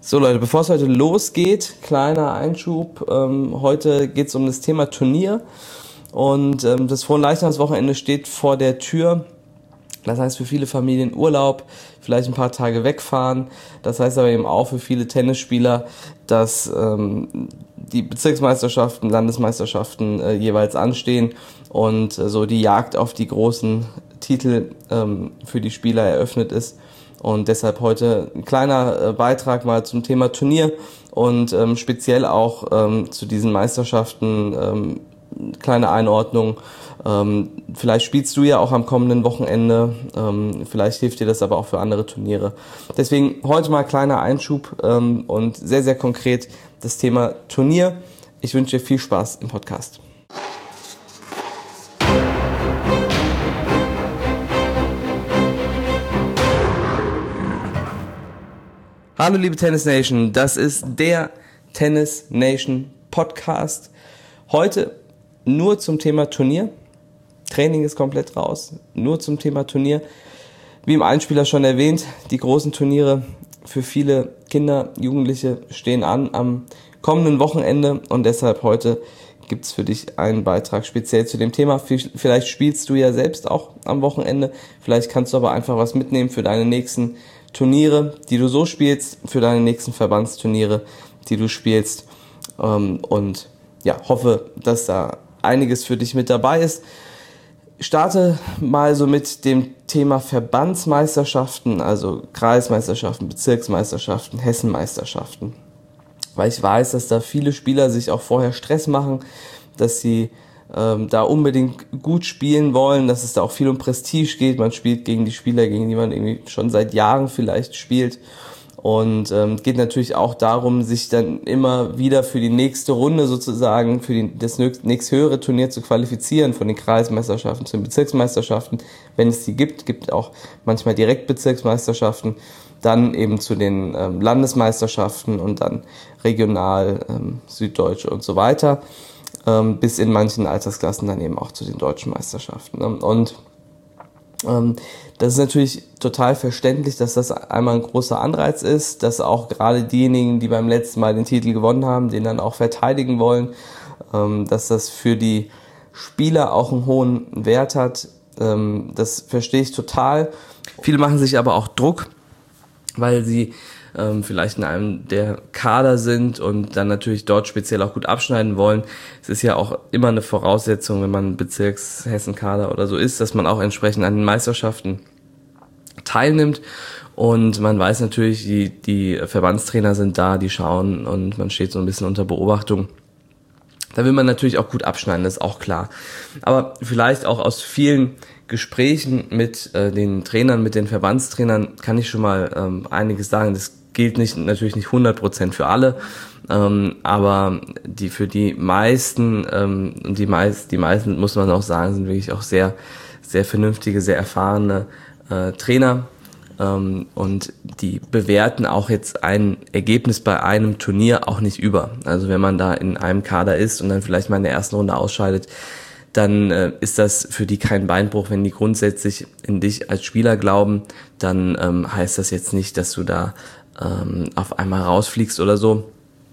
So Leute, bevor es heute losgeht, kleiner Einschub. Heute geht es um das Thema Turnier und das Fronleichnamswochenende steht vor der Tür. Das heißt für viele Familien Urlaub, vielleicht ein paar Tage wegfahren. Das heißt aber eben auch für viele Tennisspieler, dass die Bezirksmeisterschaften, Landesmeisterschaften jeweils anstehen und so die Jagd auf die großen Titel für die Spieler eröffnet ist. Und deshalb heute ein kleiner Beitrag mal zum Thema Turnier und speziell auch zu diesen Meisterschaften, kleine Einordnung. Vielleicht spielst du ja auch am kommenden Wochenende, vielleicht hilft dir das aber auch für andere Turniere. Deswegen heute mal kleiner Einschub und sehr, sehr konkret das Thema Turnier. Ich wünsche dir viel Spaß im Podcast. Hallo liebe Tennis Nation, das ist der Tennis Nation Podcast. Heute nur zum Thema Turnier. Training ist komplett raus, nur zum Thema Turnier. Wie im Einspieler schon erwähnt, die großen Turniere für viele Kinder, Jugendliche stehen an am kommenden Wochenende und deshalb heute gibt's für dich einen Beitrag speziell zu dem Thema. Vielleicht spielst du ja selbst auch am Wochenende, vielleicht kannst du aber einfach was mitnehmen für deine nächsten Turniere, die du so spielst, für deine nächsten Verbandsturniere, die du spielst und ja, hoffe, dass da einiges für dich mit dabei ist. Starte mal so mit dem Thema Verbandsmeisterschaften, also Kreismeisterschaften, Bezirksmeisterschaften, Hessenmeisterschaften. Weil ich weiß, dass da viele Spieler sich auch vorher Stress machen, dass sie da unbedingt gut spielen wollen, dass es da auch viel um Prestige geht. Man spielt gegen die Spieler, gegen die man irgendwie schon seit Jahren vielleicht spielt. Und geht natürlich auch darum, sich dann immer wieder für die nächste Runde sozusagen, für das nächsthöhere Turnier zu qualifizieren, von den Kreismeisterschaften zu den Bezirksmeisterschaften, wenn es die gibt auch manchmal direkt Bezirksmeisterschaften, dann eben zu den Landesmeisterschaften und dann regional, Süddeutsche und so weiter, bis in manchen Altersklassen dann eben auch zu den deutschen Meisterschaften. Und das ist natürlich total verständlich, dass das einmal ein großer Anreiz ist, dass auch gerade diejenigen, die beim letzten Mal den Titel gewonnen haben, den dann auch verteidigen wollen, dass das für die Spieler auch einen hohen Wert hat. Das verstehe ich total. Viele machen sich aber auch Druck, weil sie vielleicht in einem der Kader sind und dann natürlich dort speziell auch gut abschneiden wollen. Es ist ja auch immer eine Voraussetzung, wenn man Bezirks-Hessen-Kader oder so ist, dass man auch entsprechend an den Meisterschaften teilnimmt. Und man weiß natürlich, die Verbandstrainer sind da, die schauen und man steht so ein bisschen unter Beobachtung. Da will man natürlich auch gut abschneiden, das ist auch klar. Aber vielleicht auch aus vielen Gesprächen mit den Trainern, mit den Verbandstrainern kann ich schon mal einiges sagen. Das gilt natürlich nicht 100% für alle, aber für die meisten, und die meisten muss man auch sagen, sind wirklich auch sehr, sehr vernünftige, sehr erfahrene Trainer. Und die bewerten auch jetzt ein Ergebnis bei einem Turnier auch nicht über. Also wenn man da in einem Kader ist und dann vielleicht mal in der ersten Runde ausscheidet, dann ist das für die kein Beinbruch. Wenn die grundsätzlich in dich als Spieler glauben, dann heißt das jetzt nicht, dass du da auf einmal rausfliegst oder so.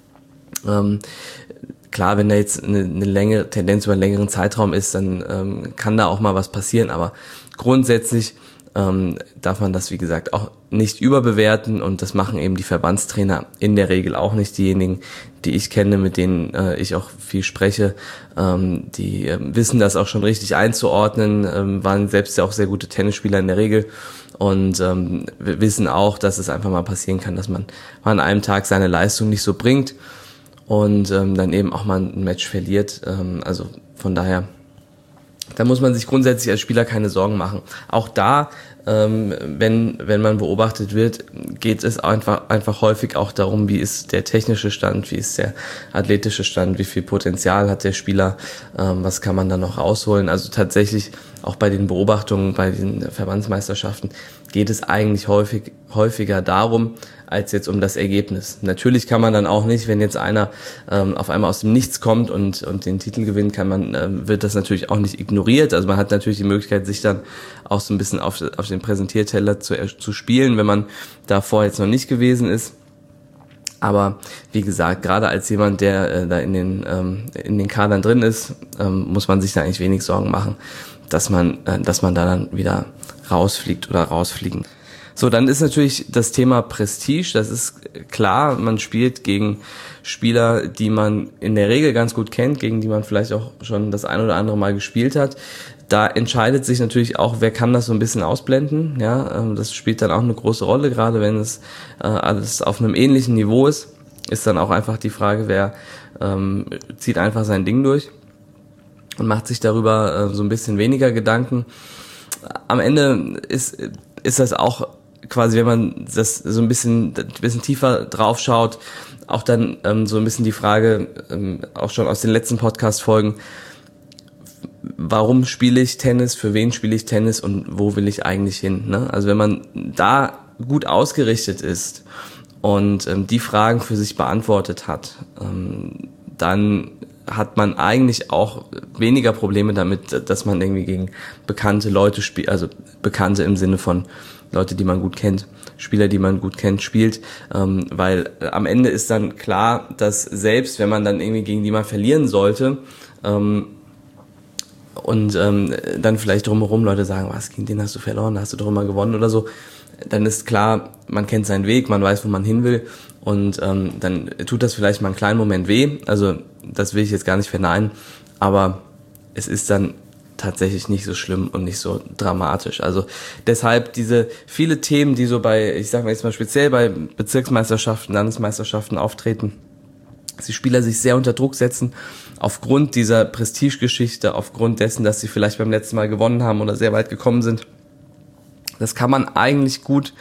Klar, wenn da jetzt eine längere Tendenz über einen längeren Zeitraum ist, dann kann da auch mal was passieren, aber grundsätzlich darf man das, wie gesagt, auch nicht überbewerten und das machen eben die Verbandstrainer in der Regel auch nicht. Diejenigen, die ich kenne, mit denen ich auch viel spreche, die wissen das auch schon richtig einzuordnen, waren selbst ja auch sehr gute Tennisspieler in der Regel und wissen auch, dass es einfach mal passieren kann, dass man mal an einem Tag seine Leistung nicht so bringt und dann eben auch mal ein Match verliert. Also von daher, da muss man sich grundsätzlich als Spieler keine Sorgen machen. Auch da, wenn man beobachtet wird, geht es einfach häufig auch darum, wie ist der technische Stand, wie ist der athletische Stand, wie viel Potenzial hat der Spieler, was kann man da noch rausholen. Also tatsächlich auch bei den Beobachtungen, bei den Verbandsmeisterschaften geht es eigentlich häufiger darum, als jetzt um das Ergebnis. Natürlich kann man dann auch nicht, wenn jetzt einer auf einmal aus dem Nichts kommt und den Titel gewinnt, wird das natürlich auch nicht ignoriert. Also man hat natürlich die Möglichkeit, sich dann auch so ein bisschen auf den Präsentierteller zu spielen, wenn man davor jetzt noch nicht gewesen ist. Aber wie gesagt, gerade als jemand, der da in den Kadern drin ist, muss man sich da eigentlich wenig Sorgen machen, dass man da dann wieder rausfliegt oder rausfliegen. So, dann ist natürlich das Thema Prestige, das ist klar, man spielt gegen Spieler, die man in der Regel ganz gut kennt, gegen die man vielleicht auch schon das ein oder andere Mal gespielt hat. Da entscheidet sich natürlich auch, wer kann das so ein bisschen ausblenden. Ja, das spielt dann auch eine große Rolle, gerade wenn es alles auf einem ähnlichen Niveau ist dann auch einfach die Frage, wer zieht einfach sein Ding durch und macht sich darüber so ein bisschen weniger Gedanken. Am Ende ist das auch quasi, wenn man das so ein bisschen tiefer drauf schaut, auch dann so ein bisschen die Frage, auch schon aus den letzten Podcast-Folgen, warum spiele ich Tennis, für wen spiele ich Tennis und wo will ich eigentlich hin? Ne? Also wenn man da gut ausgerichtet ist und die Fragen für sich beantwortet hat, dann hat man eigentlich auch weniger Probleme damit, dass man irgendwie gegen bekannte Leute spielt, also Bekannte im Sinne von Leute, die man gut kennt, Spieler, die man gut kennt, spielt, weil am Ende ist dann klar, dass selbst wenn man dann irgendwie gegen die mal verlieren sollte, und dann vielleicht drumherum Leute sagen, was, gegen den hast du verloren, hast du doch immer gewonnen oder so, dann ist klar, man kennt seinen Weg, man weiß, wo man hin will und dann tut das vielleicht mal einen kleinen Moment weh, also das will ich jetzt gar nicht verneinen, aber es ist dann tatsächlich nicht so schlimm und nicht so dramatisch. Also deshalb diese viele Themen, die so bei, ich sag mal jetzt mal speziell bei Bezirksmeisterschaften, Landesmeisterschaften auftreten, dass die Spieler sich sehr unter Druck setzen, aufgrund dieser Prestigegeschichte, aufgrund dessen, dass sie vielleicht beim letzten Mal gewonnen haben oder sehr weit gekommen sind. Das kann man eigentlich gut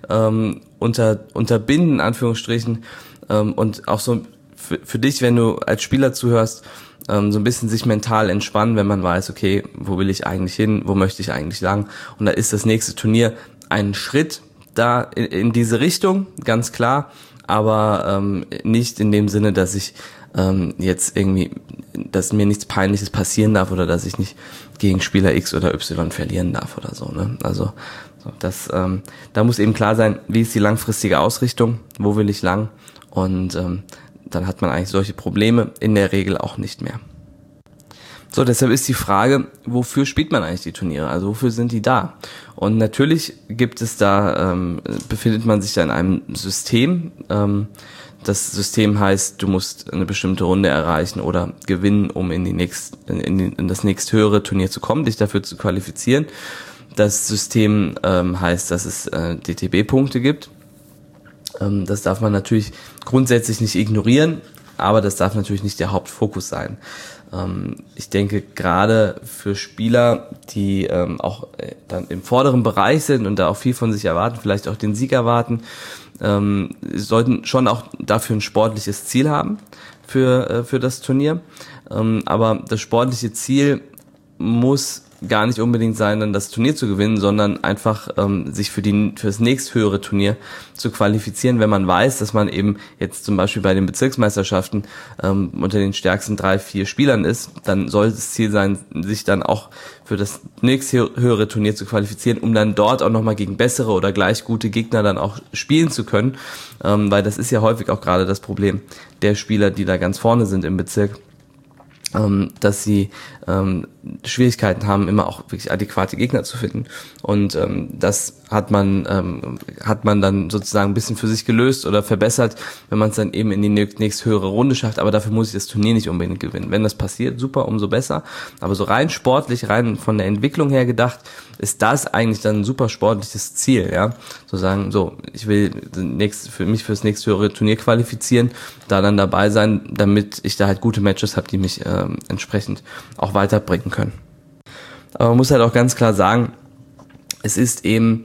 unterbinden, in Anführungsstrichen, und auch so für dich, wenn du als Spieler zuhörst, so ein bisschen sich mental entspannen, wenn man weiß, okay, wo will ich eigentlich hin, wo möchte ich eigentlich lang, und da ist das nächste Turnier ein Schritt da in diese Richtung, ganz klar, aber nicht in dem Sinne, dass ich jetzt irgendwie, dass mir nichts Peinliches passieren darf oder dass ich nicht gegen Spieler X oder Y verlieren darf oder so, ne? Also das, da muss eben klar sein, wie ist die langfristige Ausrichtung, wo will ich lang, und dann hat man eigentlich solche Probleme in der Regel auch nicht mehr. So, deshalb ist die Frage, wofür spielt man eigentlich die Turniere? Also wofür sind die da? Und natürlich gibt es da, befindet man sich da in einem System. Das System heißt, du musst eine bestimmte Runde erreichen oder gewinnen, um in das nächsthöhere Turnier zu kommen, dich dafür zu qualifizieren. Das System heißt, dass es DTB-Punkte gibt. Das darf man natürlich grundsätzlich nicht ignorieren, aber das darf natürlich nicht der Hauptfokus sein. Ich denke, gerade für Spieler, die auch dann im vorderen Bereich sind und da auch viel von sich erwarten, vielleicht auch den Sieg erwarten, sollten schon auch dafür ein sportliches Ziel haben für das Turnier. Aber das sportliche Ziel muss gar nicht unbedingt sein, dann das Turnier zu gewinnen, sondern einfach sich für das nächsthöhere Turnier zu qualifizieren, wenn man weiß, dass man eben jetzt zum Beispiel bei den Bezirksmeisterschaften unter den stärksten 3-4 Spielern ist, dann soll das Ziel sein, sich dann auch für das nächsthöhere Turnier zu qualifizieren, um dann dort auch nochmal gegen bessere oder gleich gute Gegner dann auch spielen zu können, weil das ist ja häufig auch gerade das Problem der Spieler, die da ganz vorne sind im Bezirk, dass sie Schwierigkeiten haben, immer auch wirklich adäquate Gegner zu finden. Und das hat man dann sozusagen ein bisschen für sich gelöst oder verbessert, wenn man es dann eben in die nächsthöhere Runde schafft. Aber dafür muss ich das Turnier nicht unbedingt gewinnen. Wenn das passiert, super, umso besser. Aber so rein sportlich, rein von der Entwicklung her gedacht, ist das eigentlich dann ein super sportliches Ziel, ja. So sagen, so, ich will mich fürs nächsthöhere Turnier qualifizieren, da dann dabei sein, damit ich da halt gute Matches habe, die mich entsprechend auch weiterbringen können. Aber man muss halt auch ganz klar sagen, es ist eben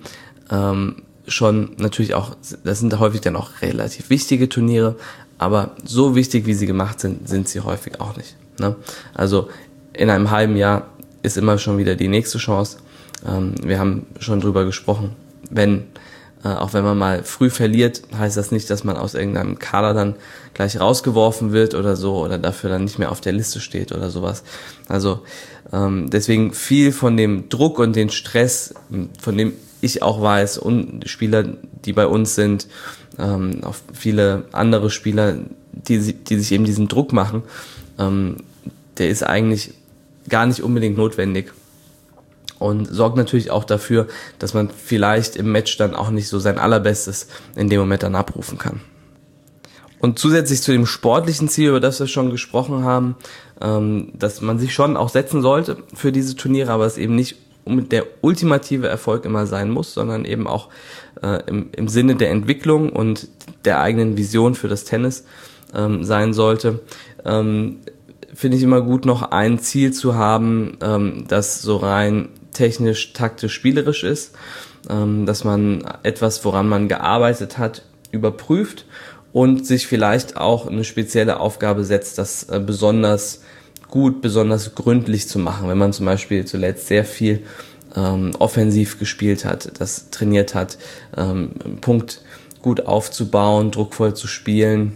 schon natürlich auch, das sind häufig dann auch relativ wichtige Turniere, aber so wichtig, wie sie gemacht sind, sind sie häufig auch nicht, ne? Also in einem halben Jahr ist immer schon wieder die nächste Chance. Wir haben schon drüber gesprochen, auch wenn man mal früh verliert, heißt das nicht, dass man aus irgendeinem Kader dann gleich rausgeworfen wird oder so oder dafür dann nicht mehr auf der Liste steht oder sowas. Also deswegen viel von dem Druck und den Stress, von dem ich auch weiß, und Spieler, die bei uns sind, auch viele andere Spieler, die sich eben diesen Druck machen, der ist eigentlich gar nicht unbedingt notwendig. Und sorgt natürlich auch dafür, dass man vielleicht im Match dann auch nicht so sein Allerbestes in dem Moment dann abrufen kann. Und zusätzlich zu dem sportlichen Ziel, über das wir schon gesprochen haben, dass man sich schon auch setzen sollte für diese Turniere, aber es eben nicht der ultimative Erfolg immer sein muss, sondern eben auch im Sinne der Entwicklung und der eigenen Vision für das Tennis sein sollte, finde ich immer gut, noch ein Ziel zu haben, das so rein technisch, taktisch, spielerisch ist, dass man etwas, woran man gearbeitet hat, überprüft und sich vielleicht auch eine spezielle Aufgabe setzt, das besonders gut, besonders gründlich zu machen. Wenn man zum Beispiel zuletzt sehr viel offensiv gespielt hat, das trainiert hat, Punkt gut aufzubauen, druckvoll zu spielen,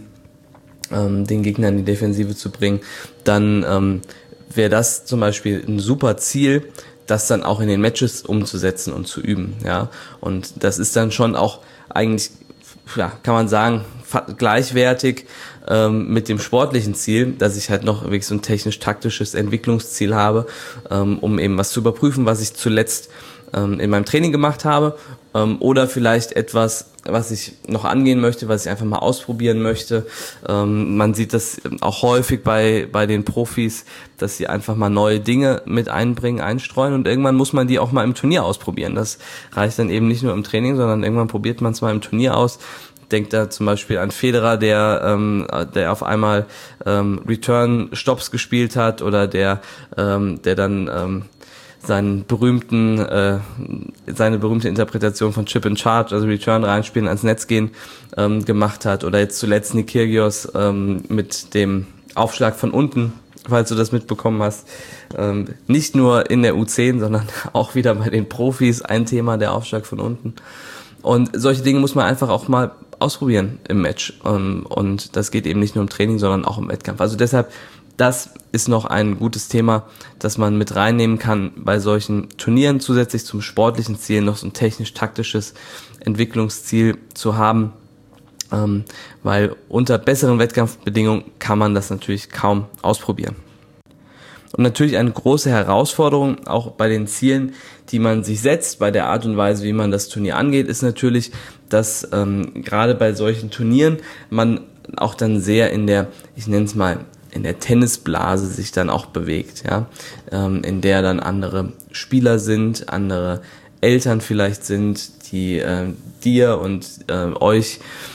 den Gegner in die Defensive zu bringen, dann wäre das zum Beispiel ein super Ziel, das dann auch in den Matches umzusetzen und zu üben, ja. Und das ist dann schon auch eigentlich, ja, kann man sagen, gleichwertig mit dem sportlichen Ziel, dass ich halt noch wirklich so ein technisch-taktisches Entwicklungsziel habe, um eben was zu überprüfen, was ich zuletzt in meinem Training gemacht habe, oder vielleicht etwas, was ich noch angehen möchte, was ich einfach mal ausprobieren möchte. Man sieht das auch häufig bei den Profis, dass sie einfach mal neue Dinge mit einbringen, einstreuen, und irgendwann muss man die auch mal im Turnier ausprobieren. Das reicht dann eben nicht nur im Training, sondern irgendwann probiert man es mal im Turnier aus. Denkt da zum Beispiel an Federer, der auf einmal Return-Stops gespielt hat, oder der dann seine berühmte Interpretation von Chip and Charge, also Return reinspielen, ans Netz gehen, gemacht hat. Oder jetzt zuletzt Nick Kyrgios mit dem Aufschlag von unten, falls du das mitbekommen hast. Nicht nur in der U10, sondern auch wieder bei den Profis ein Thema, der Aufschlag von unten. Und solche Dinge muss man einfach auch mal ausprobieren im Match. Und das geht eben nicht nur im Training, sondern auch im Wettkampf. Also deshalb, das ist noch ein gutes Thema, das man mit reinnehmen kann bei solchen Turnieren, zusätzlich zum sportlichen Ziel noch so ein technisch-taktisches Entwicklungsziel zu haben, weil unter besseren Wettkampfbedingungen kann man das natürlich kaum ausprobieren. Und natürlich eine große Herausforderung, auch bei den Zielen, die man sich setzt, bei der Art und Weise, wie man das Turnier angeht, ist natürlich, dass gerade bei solchen Turnieren man auch dann sehr in der, ich nenne es mal, in der Tennisblase sich dann auch bewegt, ja, in der dann andere Spieler sind, andere Eltern vielleicht sind, die dir und euch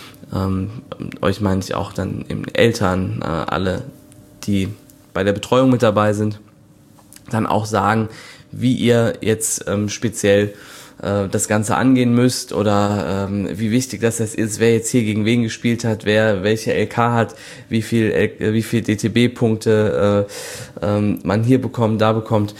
meine ich auch dann eben Eltern, alle, die bei der Betreuung mit dabei sind, dann auch sagen, wie ihr jetzt speziell das Ganze angehen müsst, oder wie wichtig das ist, wer jetzt hier gegen wen gespielt hat, wer welche LK hat, wie viel DTB-Punkte man hier bekommt, da bekommt.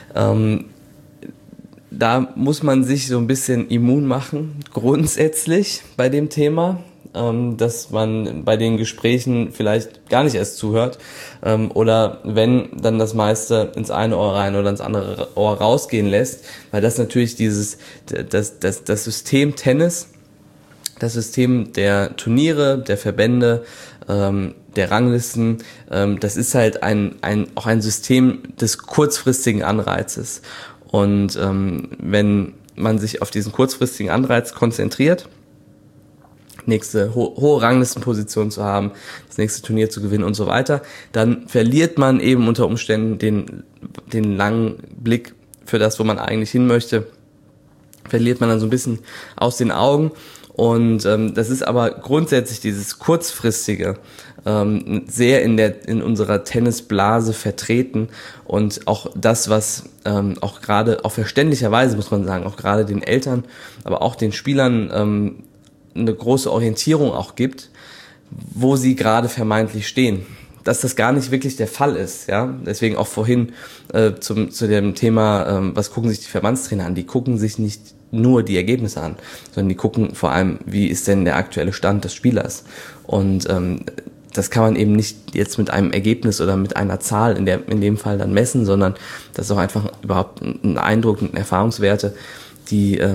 Da muss man sich so ein bisschen immun machen, grundsätzlich bei dem Thema, dass man bei den Gesprächen vielleicht gar nicht erst zuhört, oder wenn, dann das meiste ins eine Ohr rein oder ins andere Ohr rausgehen lässt, weil das natürlich das System Tennis, das System der Turniere, der Verbände, der Ranglisten, das ist halt auch ein System des kurzfristigen Anreizes. Und wenn man sich auf diesen kurzfristigen Anreiz konzentriert, nächste hohe Ranglistenposition zu haben, das nächste Turnier zu gewinnen und so weiter, dann verliert man eben unter Umständen den langen Blick für das, wo man eigentlich hin möchte, verliert man dann so ein bisschen aus den Augen. Und das ist aber grundsätzlich dieses kurzfristige sehr in unserer Tennisblase vertreten, und auch das, was auch gerade, auch verständlicherweise muss man sagen, auch gerade den Eltern, aber auch den Spielern eine große Orientierung auch gibt, wo sie gerade vermeintlich stehen. Dass das gar nicht wirklich der Fall ist, ja. Deswegen auch vorhin zu dem Thema, was gucken sich die Verbandstrainer an? Die gucken sich nicht nur die Ergebnisse an, sondern die gucken vor allem, wie ist denn der aktuelle Stand des Spielers. Und das kann man eben nicht jetzt mit einem Ergebnis oder mit einer Zahl in dem Fall dann messen, sondern das ist auch einfach überhaupt ein Eindruck und Erfahrungswerte, die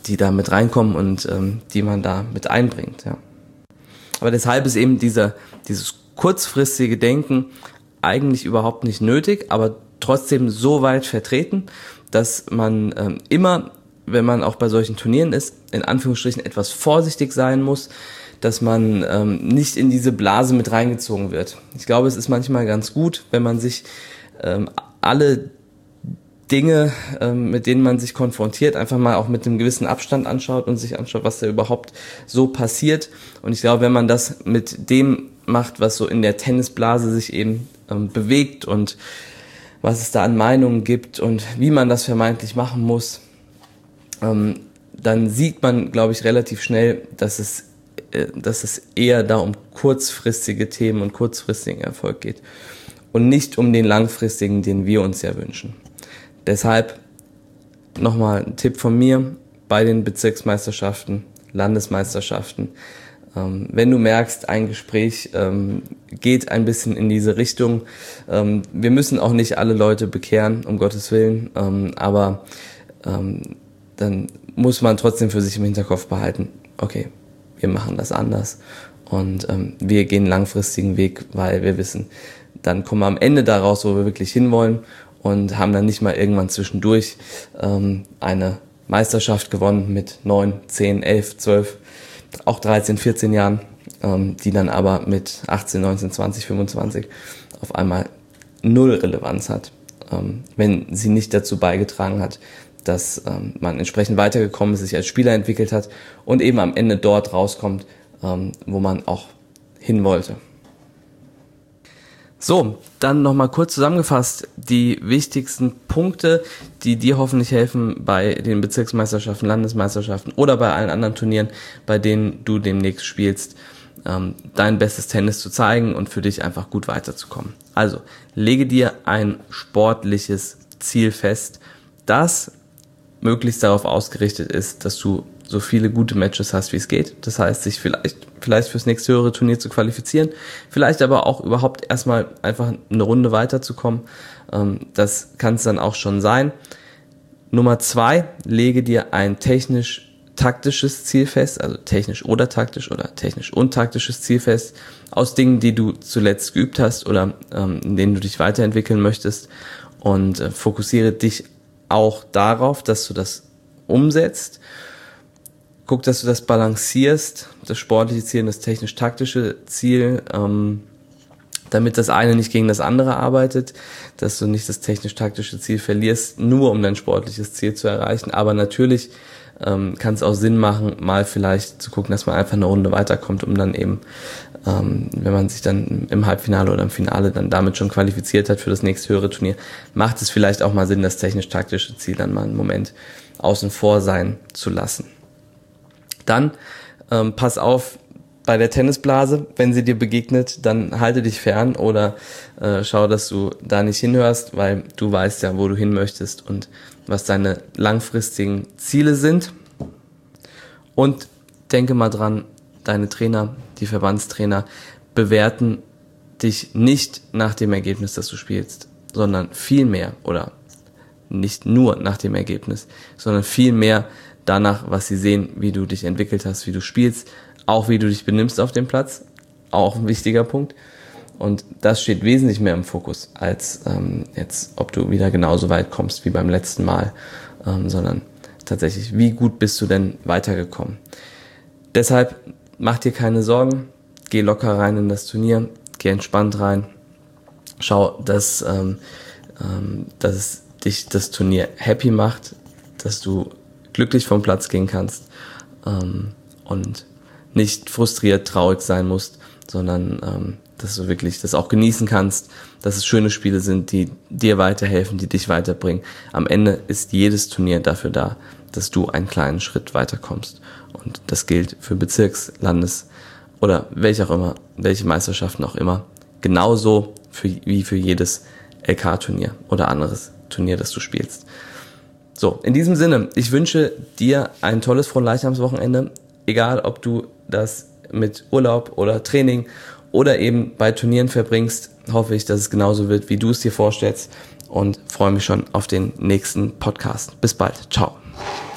die da mit reinkommen und die man da mit einbringt. Ja. Aber deshalb ist eben dieses kurzfristige Denken eigentlich überhaupt nicht nötig, aber trotzdem so weit vertreten, dass man immer, wenn man auch bei solchen Turnieren ist, in Anführungsstrichen etwas vorsichtig sein muss, dass man nicht in diese Blase mit reingezogen wird. Ich glaube, es ist manchmal ganz gut, wenn man sich alle Dinge, mit denen man sich konfrontiert, einfach mal auch mit einem gewissen Abstand anschaut und sich anschaut, was da überhaupt so passiert. Und ich glaube, wenn man das mit dem macht, was so in der Tennisblase sich eben bewegt und was es da an Meinungen gibt und wie man das vermeintlich machen muss, dann sieht man, glaube ich, relativ schnell, dass es eher da um kurzfristige Themen und kurzfristigen Erfolg geht und nicht um den langfristigen, den wir uns ja wünschen. Deshalb nochmal ein Tipp von mir bei den Bezirksmeisterschaften, Landesmeisterschaften. Wenn du merkst, ein Gespräch geht ein bisschen in diese Richtung, wir müssen auch nicht alle Leute bekehren, um Gottes Willen, aber dann muss man trotzdem für sich im Hinterkopf behalten, okay, wir machen das anders und wir gehen einen langfristigen Weg, weil wir wissen, dann kommen wir am Ende da raus, wo wir wirklich hinwollen und haben dann nicht mal irgendwann zwischendurch eine Meisterschaft gewonnen mit 9, 10, 11, 12, auch 13, 14 Jahren, die dann aber mit 18, 19, 20, 25 auf einmal null Relevanz hat, wenn sie nicht dazu beigetragen hat, dass man entsprechend weitergekommen ist, sich als Spieler entwickelt hat und eben am Ende dort rauskommt, wo man auch hin wollte. So, dann nochmal kurz zusammengefasst die wichtigsten Punkte, die dir hoffentlich helfen bei den Bezirksmeisterschaften, Landesmeisterschaften oder bei allen anderen Turnieren, bei denen du demnächst spielst, dein bestes Tennis zu zeigen und für dich einfach gut weiterzukommen. Also, lege dir ein sportliches Ziel fest, das möglichst darauf ausgerichtet ist, dass du so viele gute Matches hast, wie es geht. Das heißt, sich vielleicht fürs nächste höhere Turnier zu qualifizieren, vielleicht aber auch überhaupt erstmal einfach eine Runde weiterzukommen. Das kann es dann auch schon sein. Nummer 2, lege dir ein technisch-taktisches Ziel fest, also technisch oder taktisch oder technisch und taktisches Ziel fest, aus Dingen, die du zuletzt geübt hast oder in denen du dich weiterentwickeln möchtest, und fokussiere dich auch darauf, dass du das umsetzt. Guck, dass du das balancierst, das sportliche Ziel und das technisch-taktische Ziel, damit das eine nicht gegen das andere arbeitet, dass du nicht das technisch-taktische Ziel verlierst, nur um dein sportliches Ziel zu erreichen. Aber natürlich kann es auch Sinn machen, mal vielleicht zu gucken, dass man einfach eine Runde weiterkommt, um dann eben, wenn man sich dann im Halbfinale oder im Finale dann damit schon qualifiziert hat für das nächste höhere Turnier, macht es vielleicht auch mal Sinn, das technisch-taktische Ziel dann mal einen Moment außen vor sein zu lassen. Dann pass auf bei der Tennisblase, wenn sie dir begegnet, dann halte dich fern oder schau, dass du da nicht hinhörst, weil du weißt ja, wo du hin möchtest und was deine langfristigen Ziele sind. Und denke mal dran, deine Trainer, die Verbandstrainer, bewerten dich nicht nach dem Ergebnis, das du spielst, sondern viel mehr, oder nicht nur nach dem Ergebnis, sondern viel mehr danach, was sie sehen, wie du dich entwickelt hast, wie du spielst, auch wie du dich benimmst auf dem Platz, auch ein wichtiger Punkt. Und das steht wesentlich mehr im Fokus, als jetzt, ob du wieder genauso weit kommst wie beim letzten Mal, sondern tatsächlich, wie gut bist du denn weitergekommen. Deshalb mach dir keine Sorgen, geh locker rein in das Turnier, geh entspannt rein, schau, dass dich das Turnier happy macht, dass du glücklich vom Platz gehen kannst und nicht frustriert, traurig sein musst, sondern dass du wirklich das auch genießen kannst, dass es schöne Spiele sind, die dir weiterhelfen, die dich weiterbringen. Am Ende ist jedes Turnier dafür da, dass du einen kleinen Schritt weiterkommst. Und das gilt für Bezirks-, Landes- oder welche Meisterschaften auch immer. Genauso wie für jedes LK-Turnier oder anderes Turnier, das du spielst. So, in diesem Sinne, ich wünsche dir ein tolles Fronleichnamswochenende, egal ob du das mit Urlaub oder Training oder eben bei Turnieren verbringst, hoffe ich, dass es genauso wird, wie du es dir vorstellst, und freue mich schon auf den nächsten Podcast. Bis bald. Ciao.